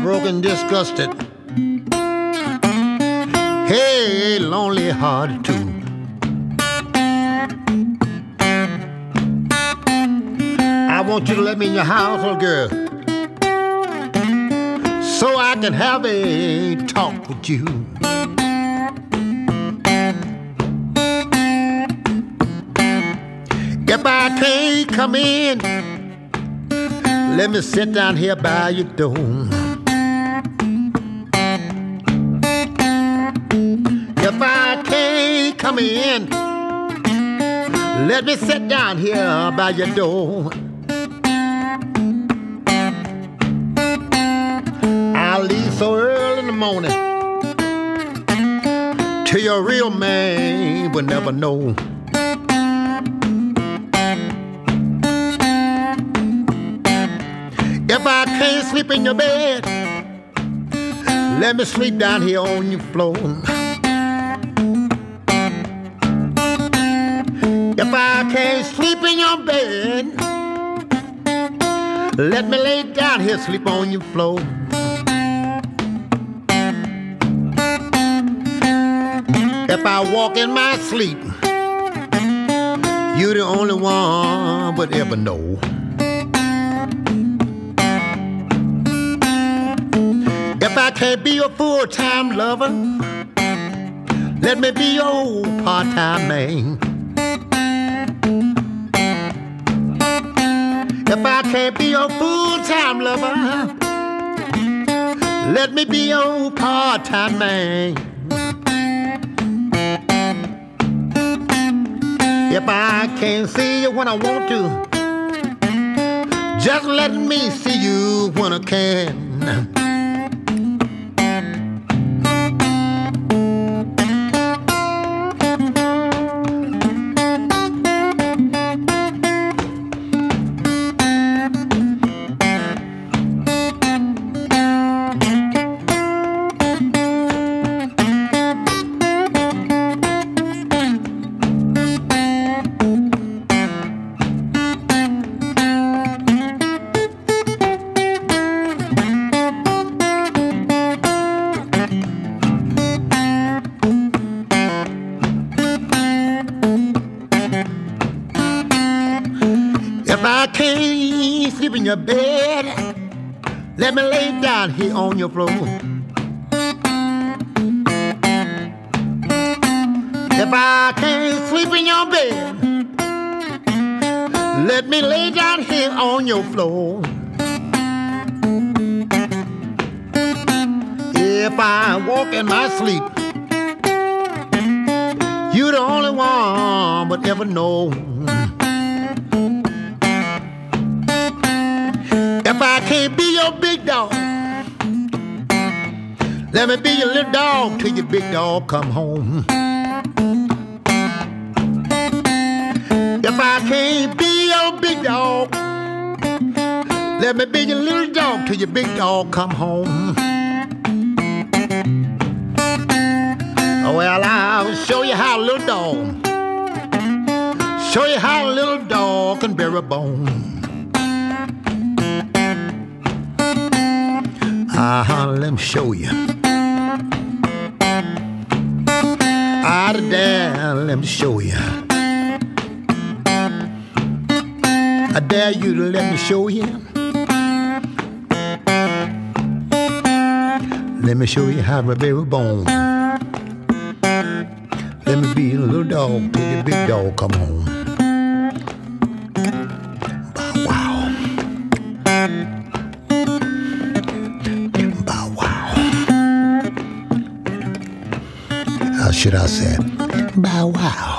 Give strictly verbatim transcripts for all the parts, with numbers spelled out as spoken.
broken, disgusted. Hey, lonely hearted too. I want you to let me in your house, little girl, so I can have a talk with you. If I can't come in, let me sit down here by your door. If I can't come in, let me sit down here by your door. I'll leave so early in the morning till your real man will never know. If I can't sleep in your bed, let me sleep down here on your floor. If I can't sleep in your bed, let me lay down here, sleep on your floor. If I walk in my sleep, you're the only one would ever know. If I can't be your full-time lover, let me be your part-time man. If I can't be your full-time lover, let me be your part-time man. If I can't see you when I want to, just let me see you when I can. If I can't sleep in your bed, let me lay down here on your floor. If I can't sleep in your bed, let me lay down here on your floor. If I walk in my sleep, you're the only one would ever know. If I can't be your big dog, let me be your little dog till your big dog come home. If I can't be your big dog, let me be your little dog till your big dog come home. Oh, well, I'll show you how a little dog, show you how a little dog can bear a bone. Uh-huh, let me show you. Out of there, let me show you. I dare you to let me show you. Let me show you how to bear a bone. Let me be a little dog till your big dog come home. How should I say it? Bow wow.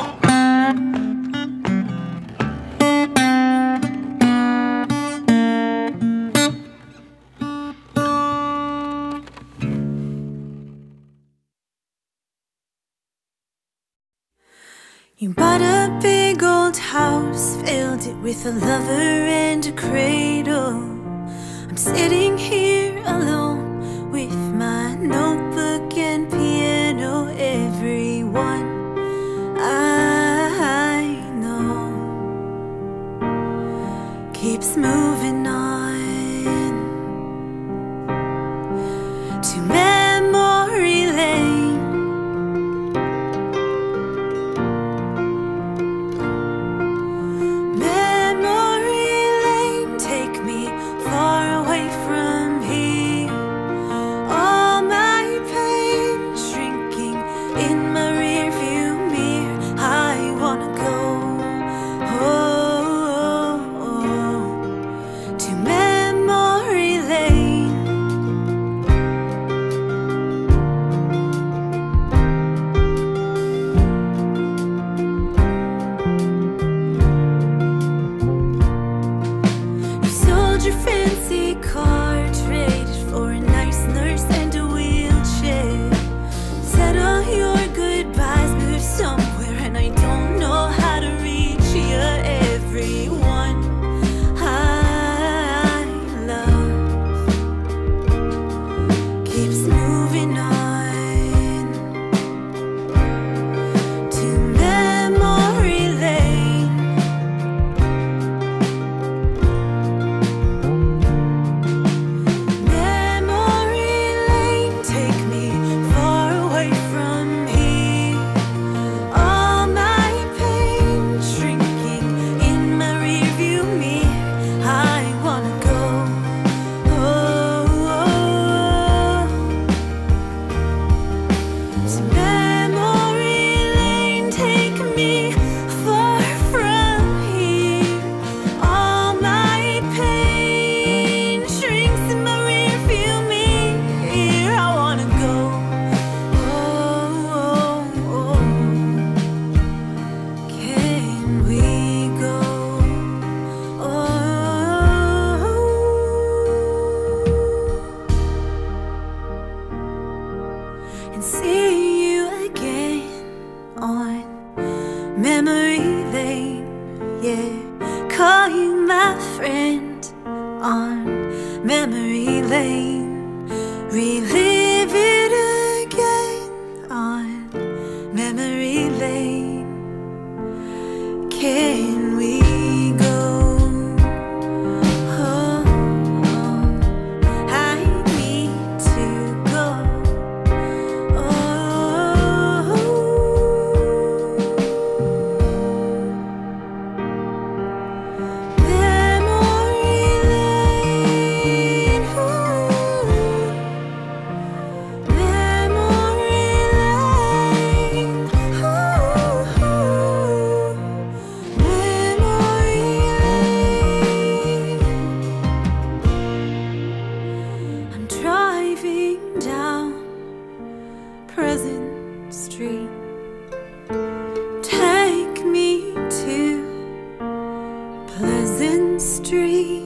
You bought a big old house, filled it with a lover and a cradle. I'm sitting here alone with my notebook and piano. Everyone I know keeps moving on. Sold your fancy car, traded for a nice nurse and a wheelchair. Said all your goodbyes, moved somewhere, and I don't know how to reach you. Everyone I love keeps moving on to memory lane. Memory lane, take me far away from here. All my pain shrinking in my rearview mirror. I wanna go. Oh, oh. To memory lane, take me far from here. All my pain shrinks in my rearview mirror. I wanna go. Oh, oh, oh. Can we go? Oh, and see you again on memory lane. Yeah, call you my friend on memory lane. Relive it again on memory lane. Can we go? Oh, oh, I need to go. Oh, memory lane. Ooh. Memory lane. Ooh. Memory lane. I'm driving down Pleasant Street. Take me to Pleasant Street.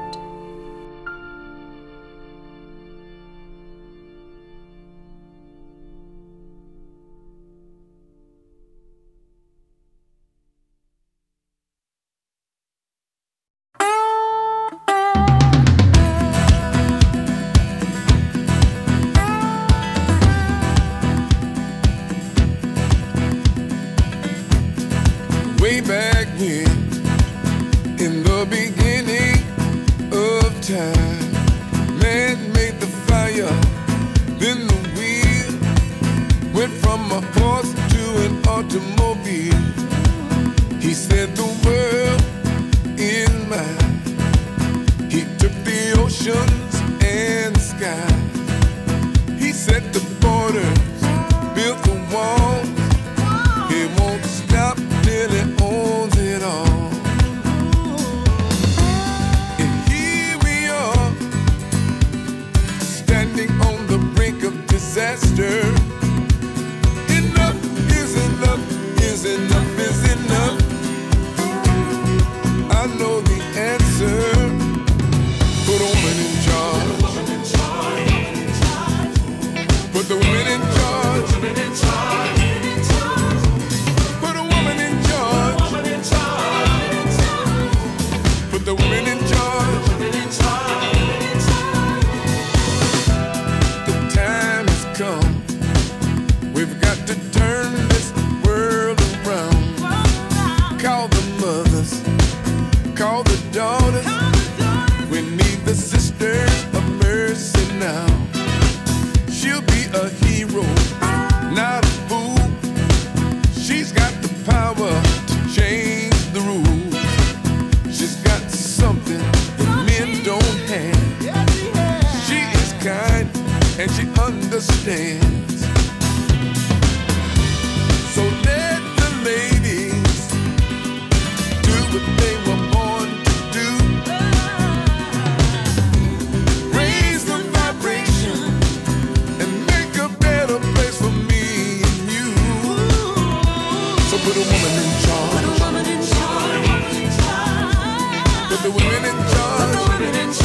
Way back when, in the beginning of time, man made the fire, then the wheel went from a horse to an automobile. He set the world in mind. He took the oceans and skies. He set the borders, built the walls. He won't stop till he owns it all. And here we are, standing on the brink of disaster. Enough is enough, is enough, is enough. I know the answer. Put a woman in charge. Put the women in charge. Put a woman in charge. Put the women in charge. The time has come. We've got to turn this world around. Call the mothers, call the daughters. We need the sisters of mercy now. She'll be a hero, not a fool. She's got the power to change the rules. She's got something that men don't have. She is kind and she understands. So let the ladies do what they were born to do. Raise the vibration and make a better place for me and you. So put a woman in charge. Put the women in charge.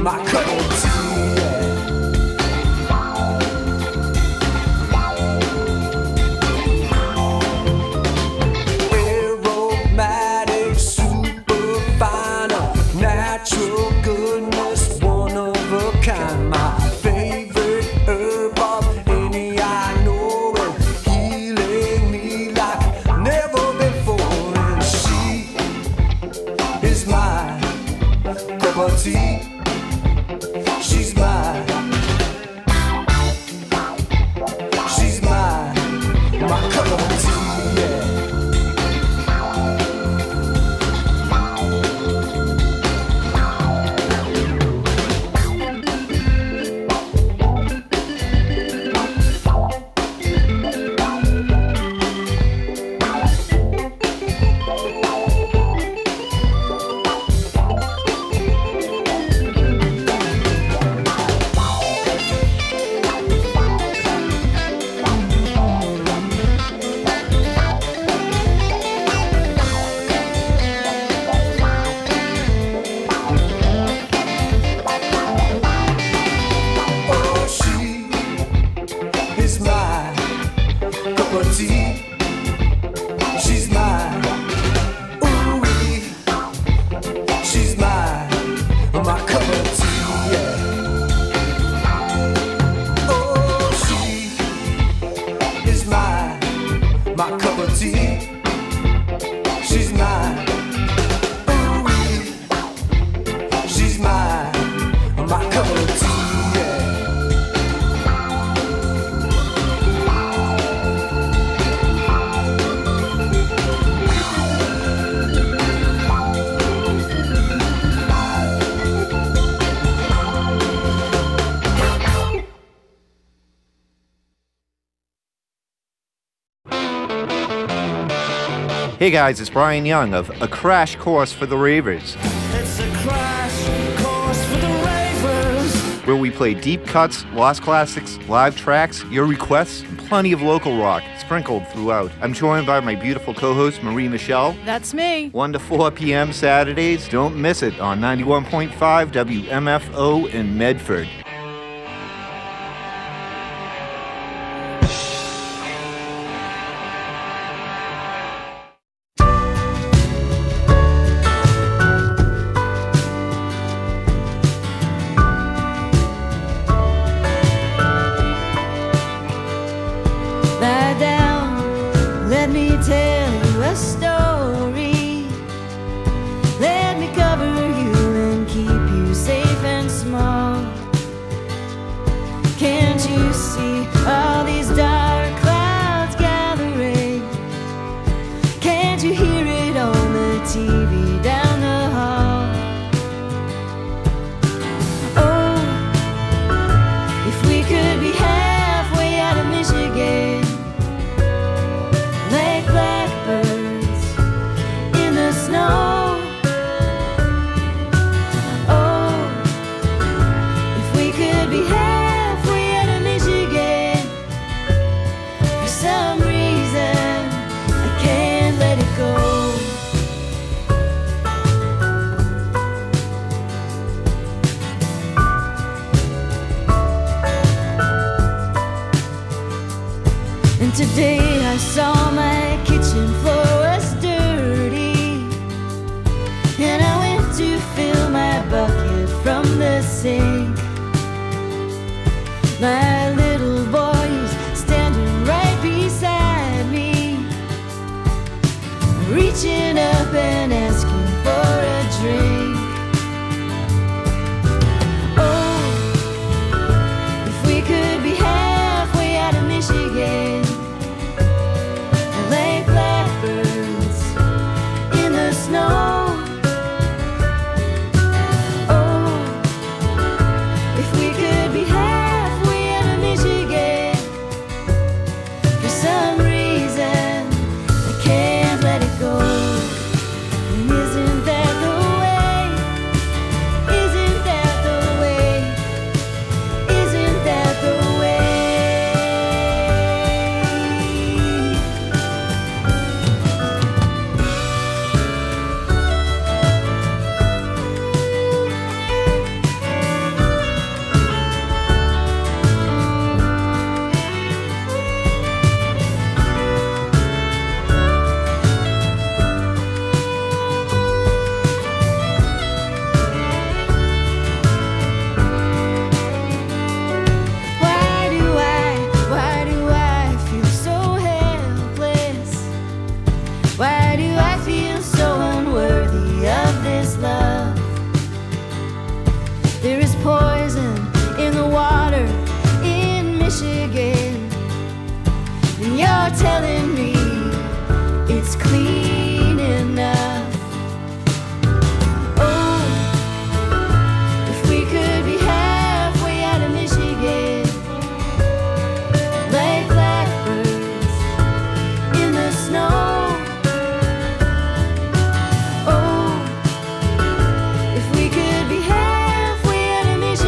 my cup of tea, yeah. Aromatic, super fine, natural goodness, one of a kind. My favorite herb of any I know, and healing me like never before. And she is my cup of tea. She's mine. She's mine. My cup of tea, yeah. Hey guys, it's Brian Young of A Crash Course for the Ravers. It's a crash course for the ravers. Where we play deep cuts, lost classics, live tracks, your requests, and plenty of local rock sprinkled throughout. I'm joined by my beautiful co-host Marie Michelle. That's me. one to four p.m. Saturdays. Don't miss it on ninety-one point five W M F O in Medford. Today I saw my kitchen floor was dirty, and I went to fill my bucket from the sink. My little boy is standing right beside me, reaching up and asking for a drink. Oh, if we could be halfway out of Michigan, snow. Oh, There is poison in the water in Michigan, and you're telling me it's clean enough. Oh, if we could be halfway out of Michigan, like blackbirds in the snow. Oh, if we could be halfway out of Michigan.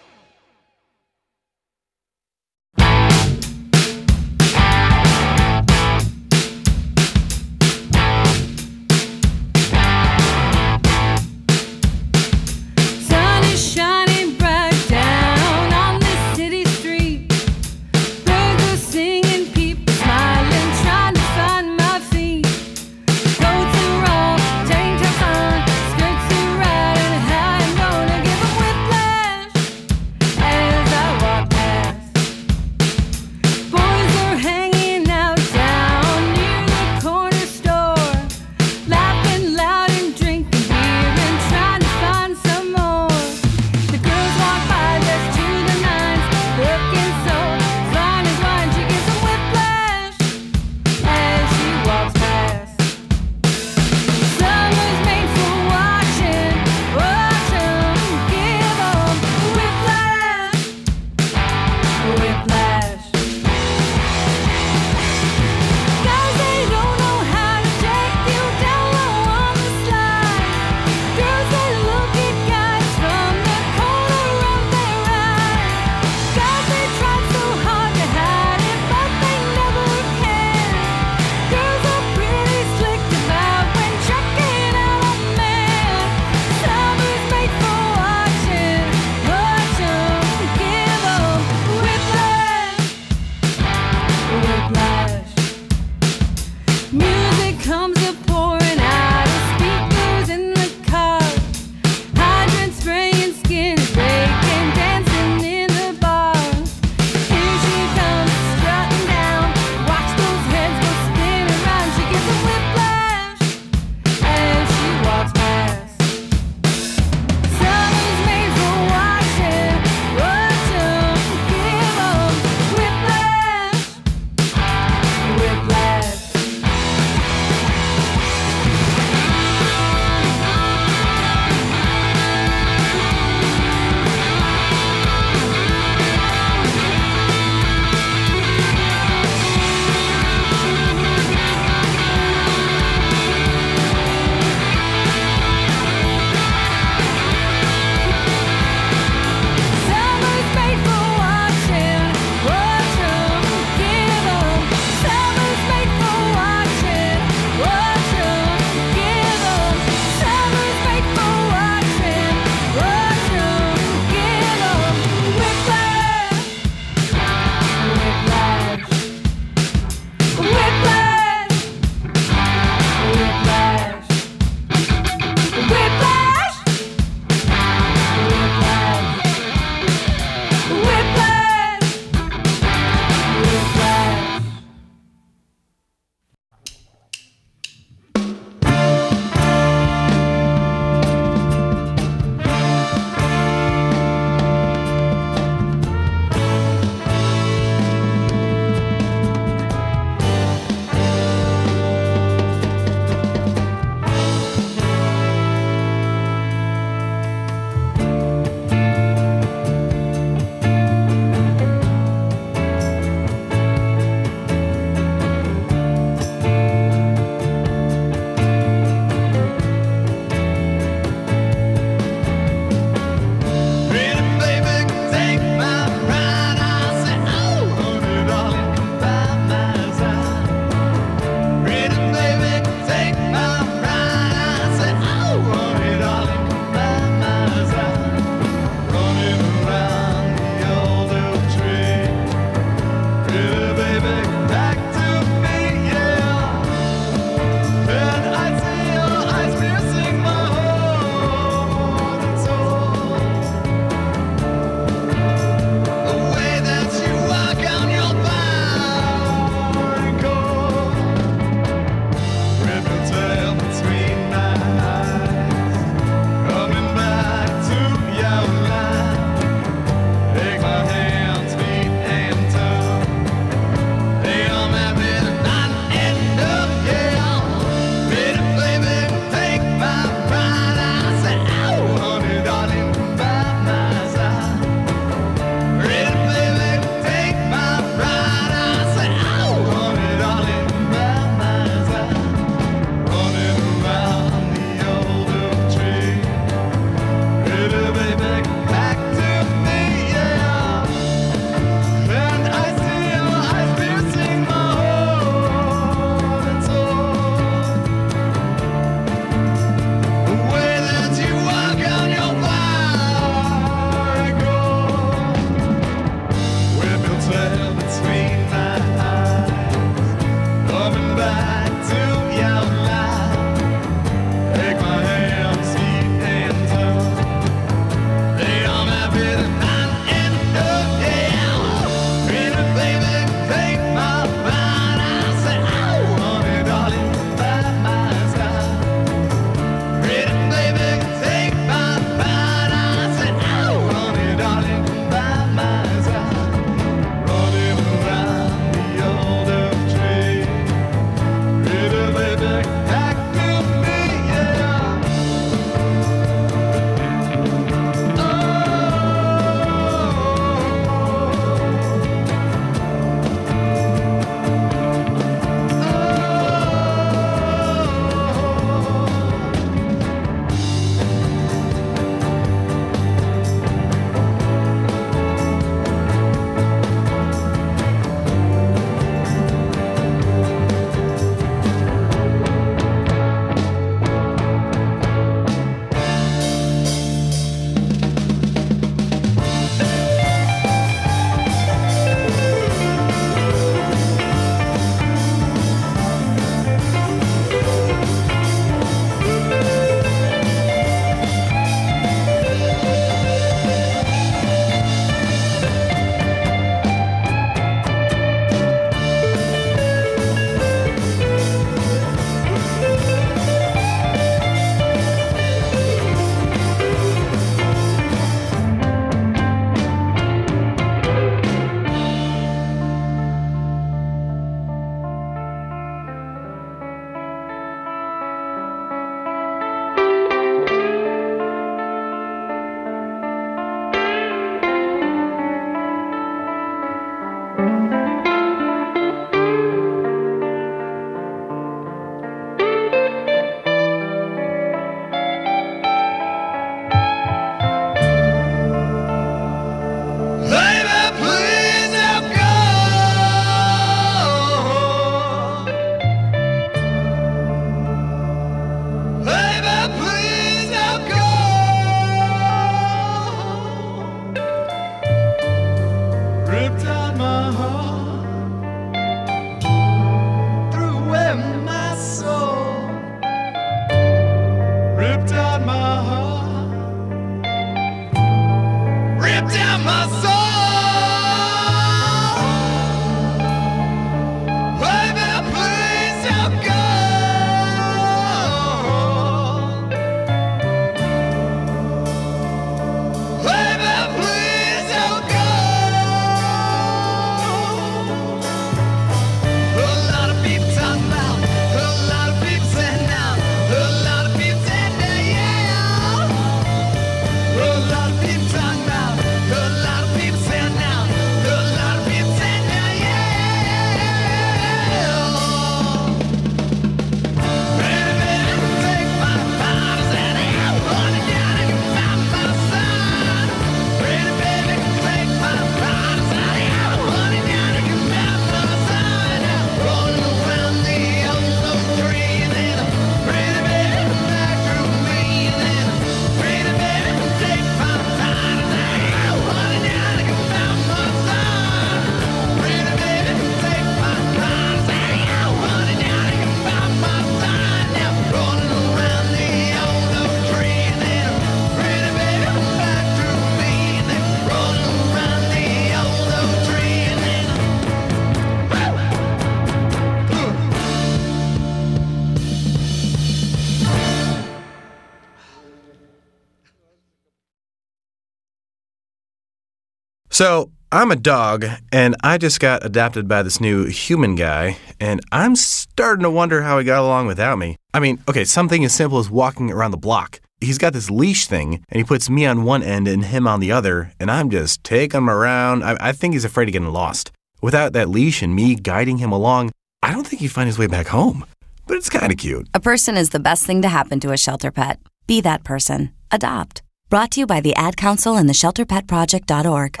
So, I'm a dog, and I just got adopted by this new human guy, and I'm starting to wonder how he got along without me. I mean, okay, something as simple as walking around the block. He's got this leash thing, and he puts me on one end and him on the other, and I'm just taking him around. I, I think he's afraid of getting lost. Without that leash and me guiding him along, I don't think he'd find his way back home. But it's kind of cute. A person is the best thing to happen to a shelter pet. Be that person. Adopt. Brought to you by the Ad Council and the shelter pet project dot org.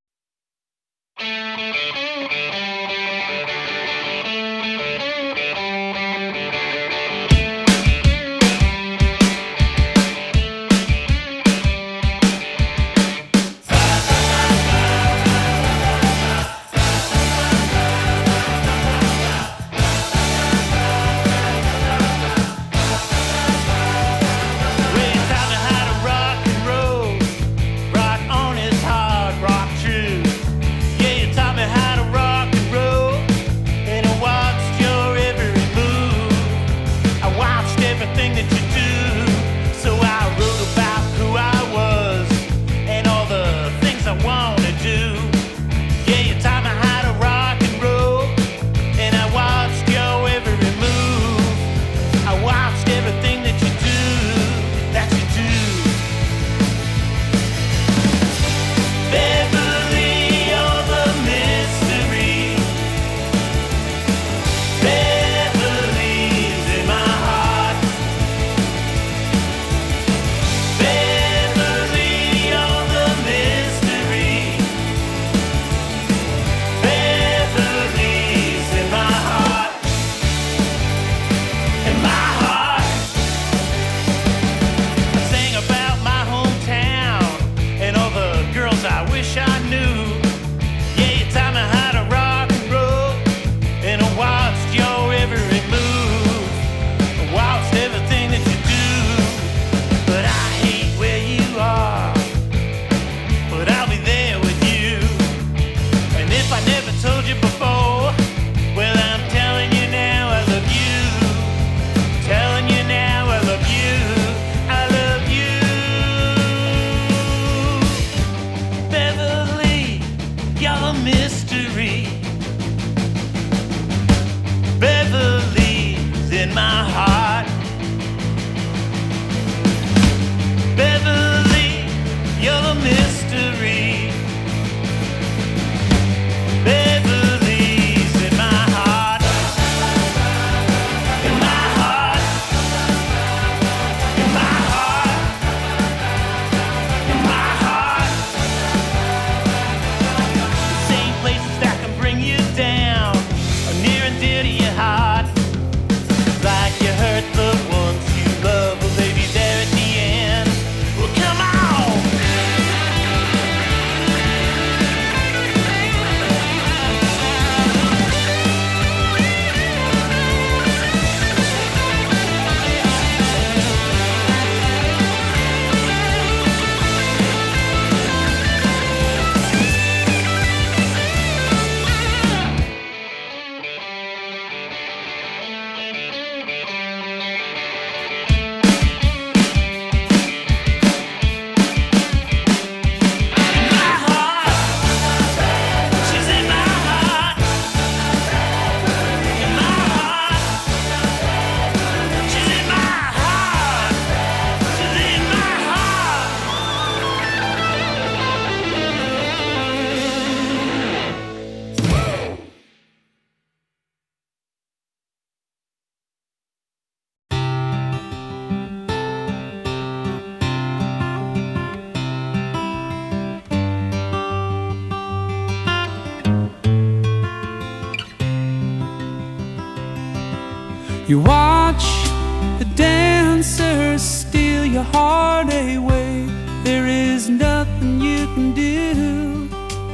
You watch the dancers steal your heart away. There is nothing you can do,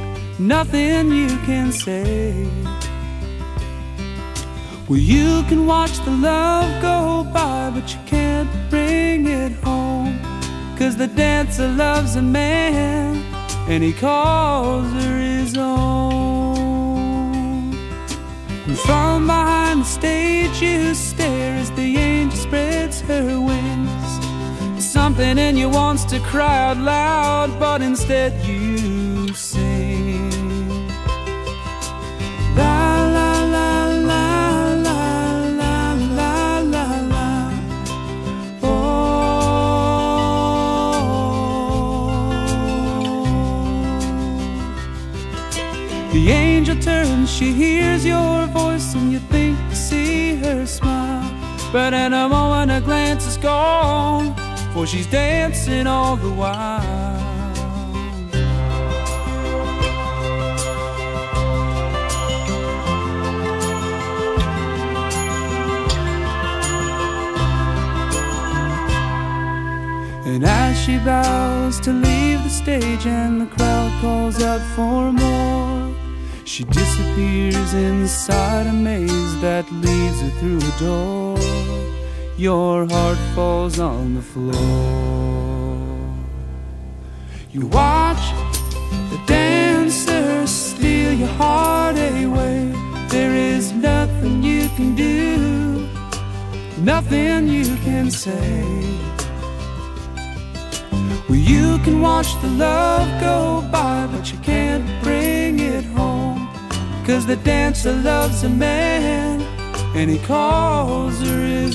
nothing you can say. Well, you can watch the love go by, but you can't bring it home, 'cause the dancer loves a man and he calls her his own. And from behind the stage you stare as the angel spreads her wings. Something in you wants to cry out loud, but instead you sing. she hears your voice and you think to see her smile. But in a moment a glance is gone, for she's dancing all the while. And as she bows to leave the stage and the crowd calls out for more, she disappears inside a maze that leads her through a door. Your heart falls on the floor. You watch the dancers steal your heart away. There is nothing you can do, nothing you can say. Well, you can watch the love go by, but you can't bring it home. 'Cause the dancer loves a man, and he calls her his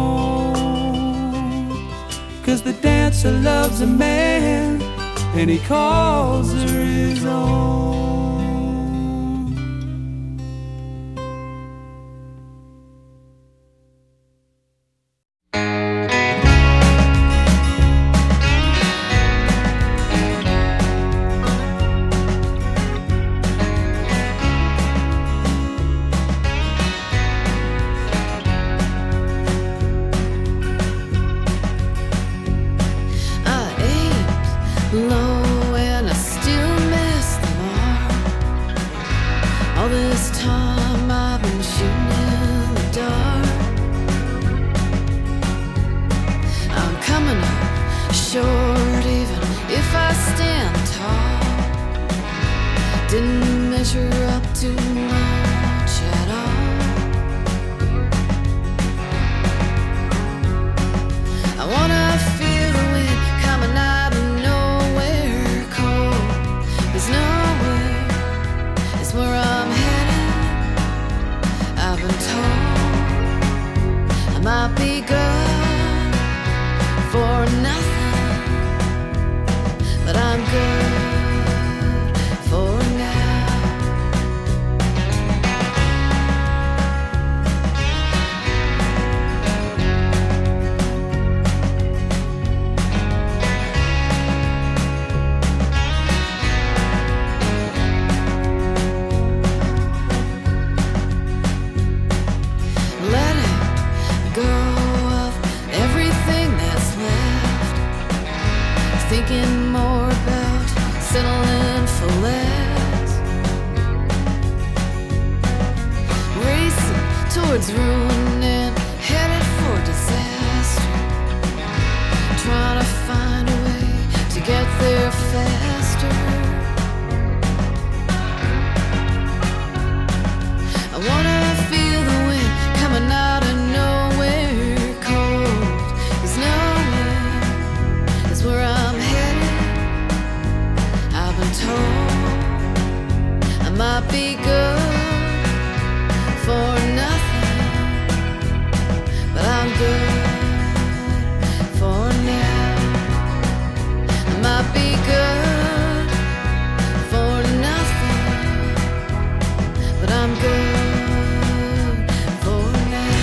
own. 'Cause the dancer loves a man, and he calls her his own. Low and I still miss the mark. All this time I've been shooting in the dark. I'm coming up short even if I stand tall. Didn't measure up to much at all. I wanna feel the wind coming out of nowhere cold. There's nowhere, it's where I'm headed. I've been told I might be good for nothing, but I'm good for now. Letting go of everything that's left, thinking more about settling for less, racing towards ruin and headed for disaster, trying to find a way to get there faster. I wanna feel the wind coming out of nowhere cold. There's nowhere, it's where I'm headed. I've been told I might be good for nothing, but I'm good for now. I might be good for nothing, but I'm good for now.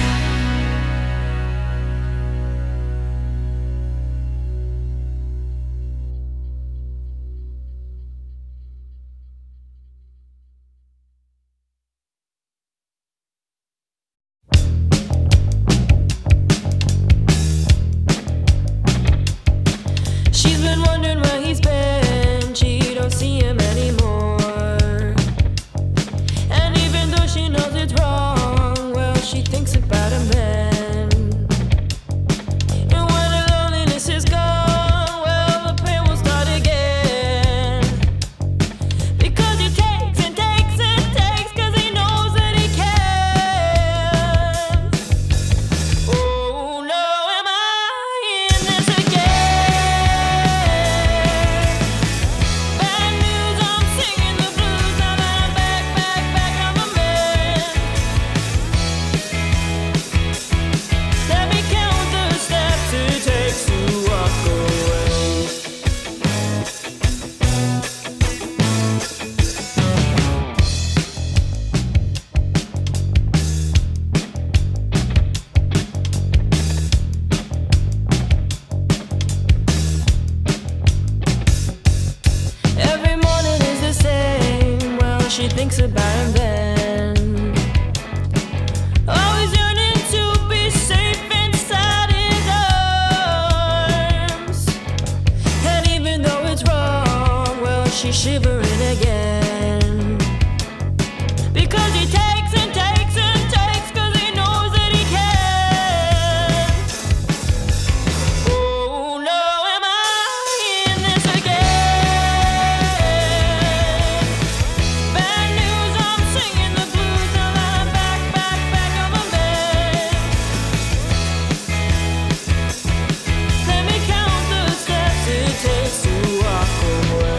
She's been wondering where he's been. She don't see him anymore. And even though she knows it's wrong, well, she thinks about him then. And when the loneliness is gone, well, the pain will start again. Because he takes and takes and takes, 'cause he knows that he can. Oh no, am I in this again? Bad news, I'm singing the blues now that I'm back, back, back on the mend. shivering again. Because he takes and takes and takes, cause he knows that he can. Oh no, am I in this again? Bad news, I'm singing the blues, now that I'm back, back, back on my bed. Let me count the steps it takes to walk away.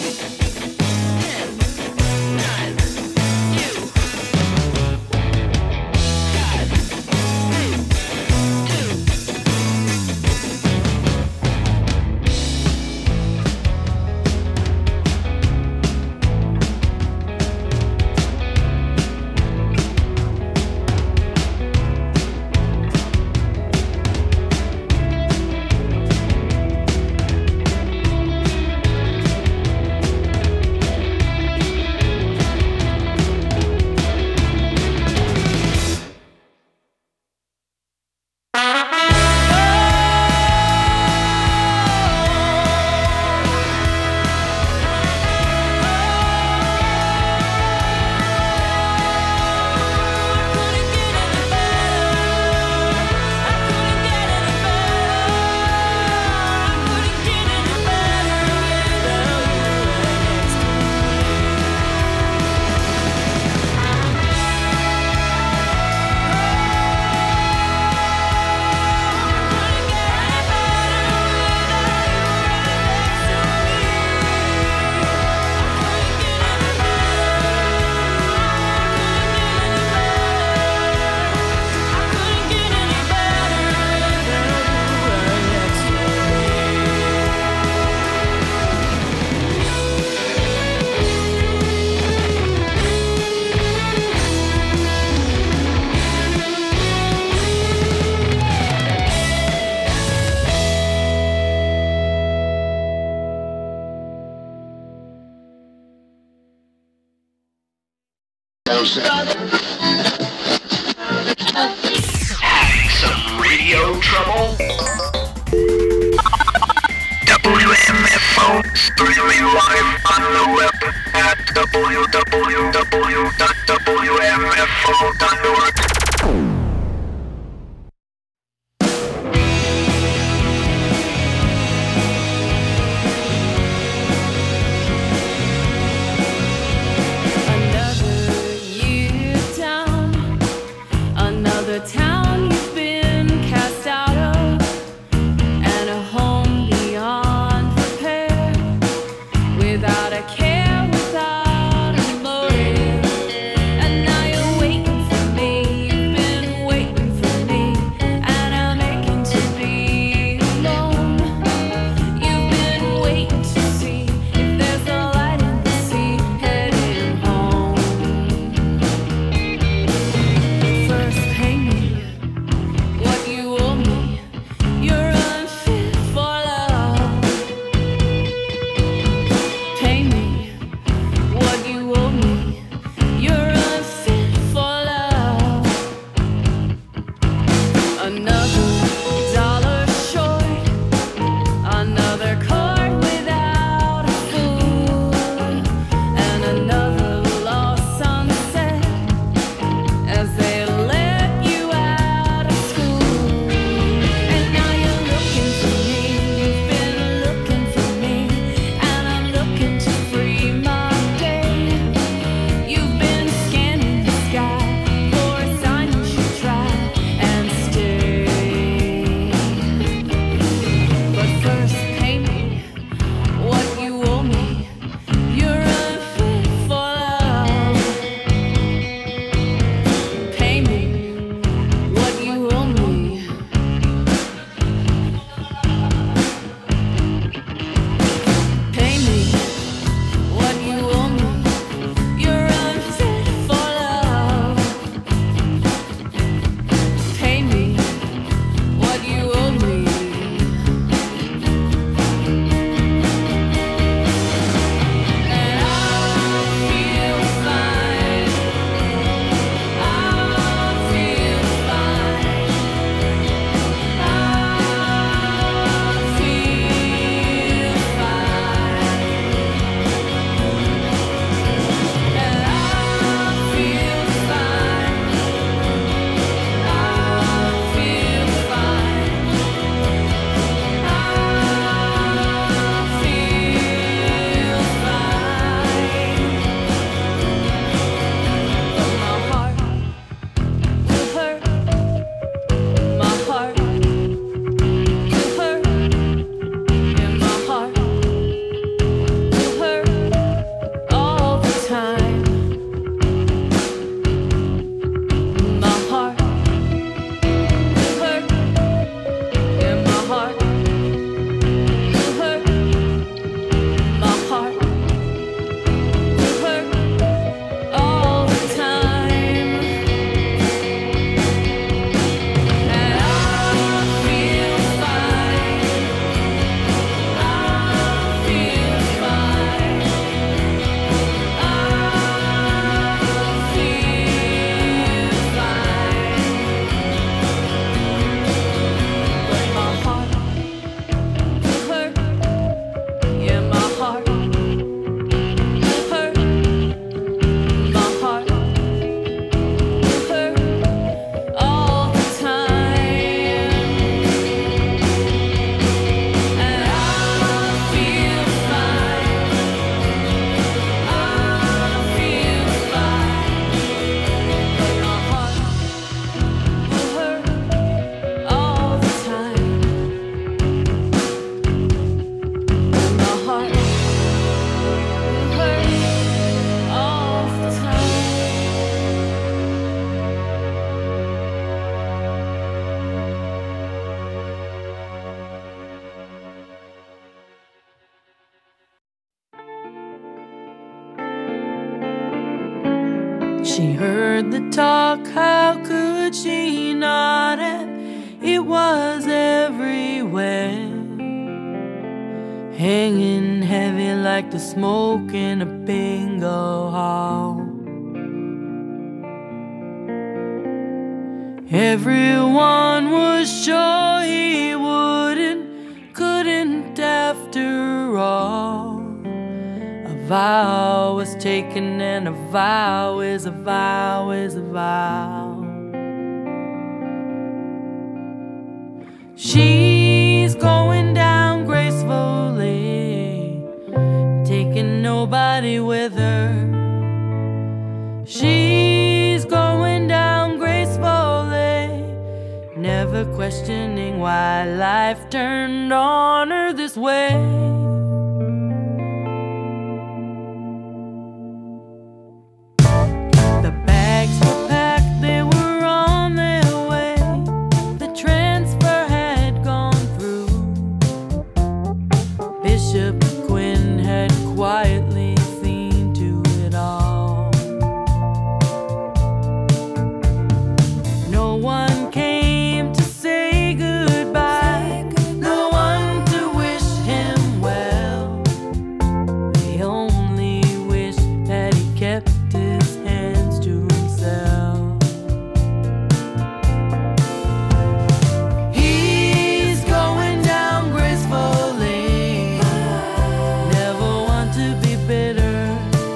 Having some radio trouble? W M F O streaming live on the web at w w w dot w m f o dot org. Another town you've been cast out of, and a home beyond repair, without a care, without a motive. And now you're waiting for me, you've been waiting for me, and I'm aching to be alone. You've been waiting to see if there's a light in the sea, heading home. First paint me She heard the talk, how could she not have? It was everywhere, hanging heavy like the smoke in a bingo hall. Everyone was sure he wouldn't, couldn't after all. A vow was taken, and a vow is a vow is a vow. She's going down gracefully, taking nobody with her. She's going down gracefully, never questioning why life turned on her this way. The bags were packed, they were on their way. The transfer had gone through. Bishop Quinn had quietly seen to it all. No one came to say goodbye, no one to wish him well. They only wish that he kept his hands to himself. He's going down gracefully, never want to be bitter.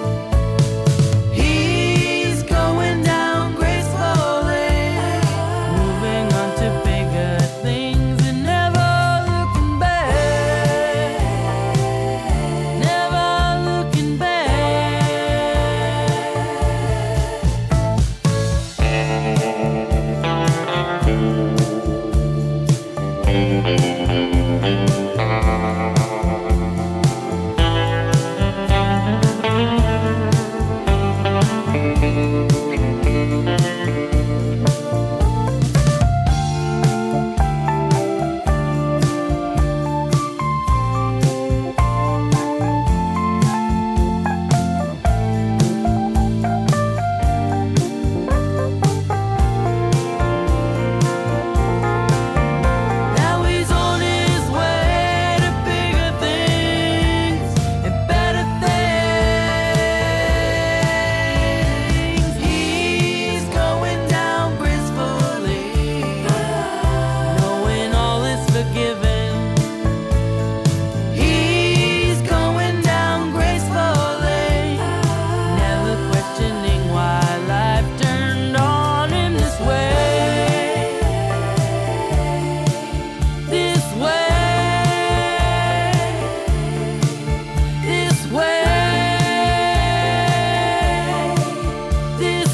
He's going down gracefully, moving on to bigger things and never looking back, never looking back. Now he's on his way to bigger things and better things. He's going down gracefully, knowing all is forgiven. He's going down gracefully, never questioning why life turned on him this way. This way, this way, this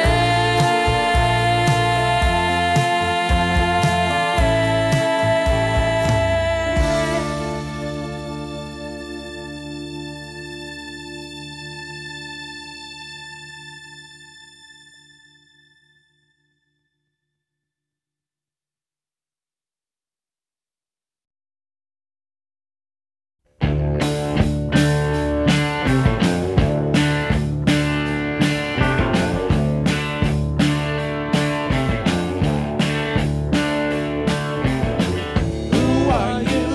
Who are you?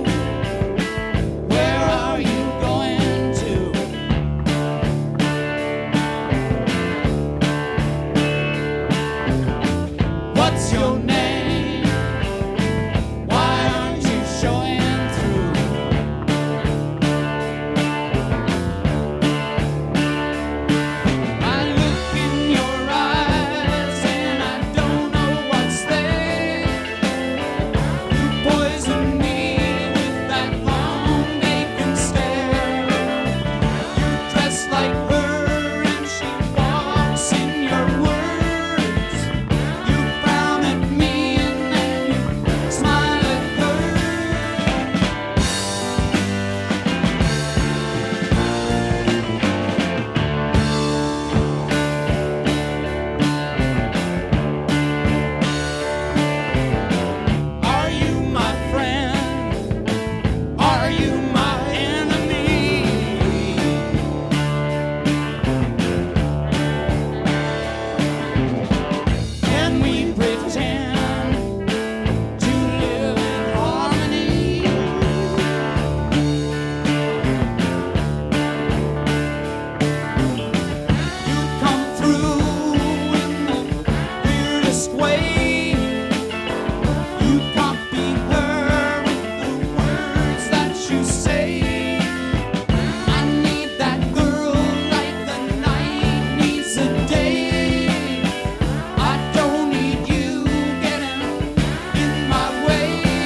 Where are you going to? What's your name? Why aren't you showing through? I look in your eyes and I don't know what's there. You poison me with that long vacant stare. You dress like her and she walks in your words. You frown at me sweetest way. You copy her with the words that you say. I need that girl like the night needs a day. I don't need you getting in my way.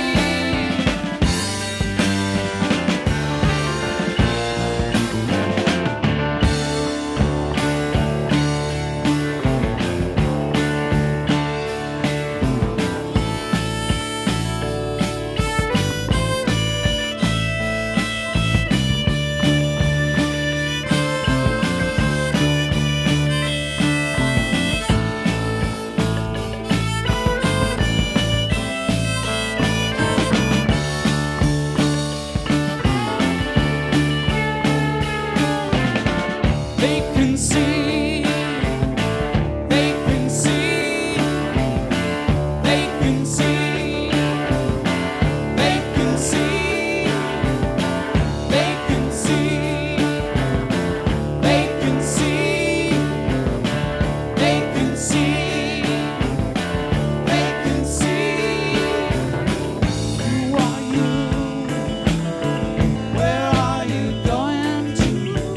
They can see, they can see, they can see, they can see, they can see, they can see, they can see, they can see. Who are you? Where are you going to?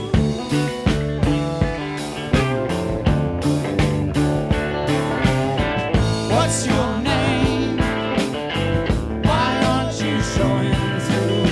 What's your name? Why aren't you showing through?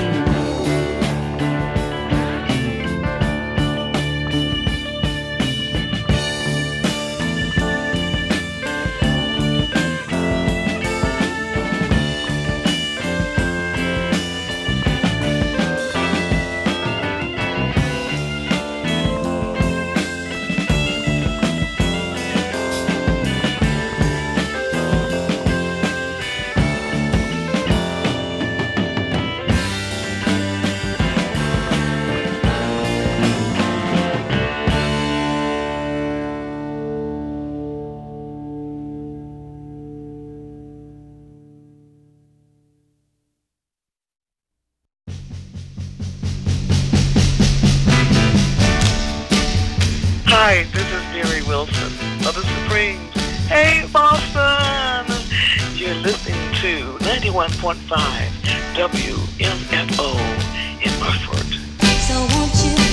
Hi, this is Mary Wilson of the Supremes. Hey, Boston! You're listening to ninety-one point five W M F O in Hartford. So won't you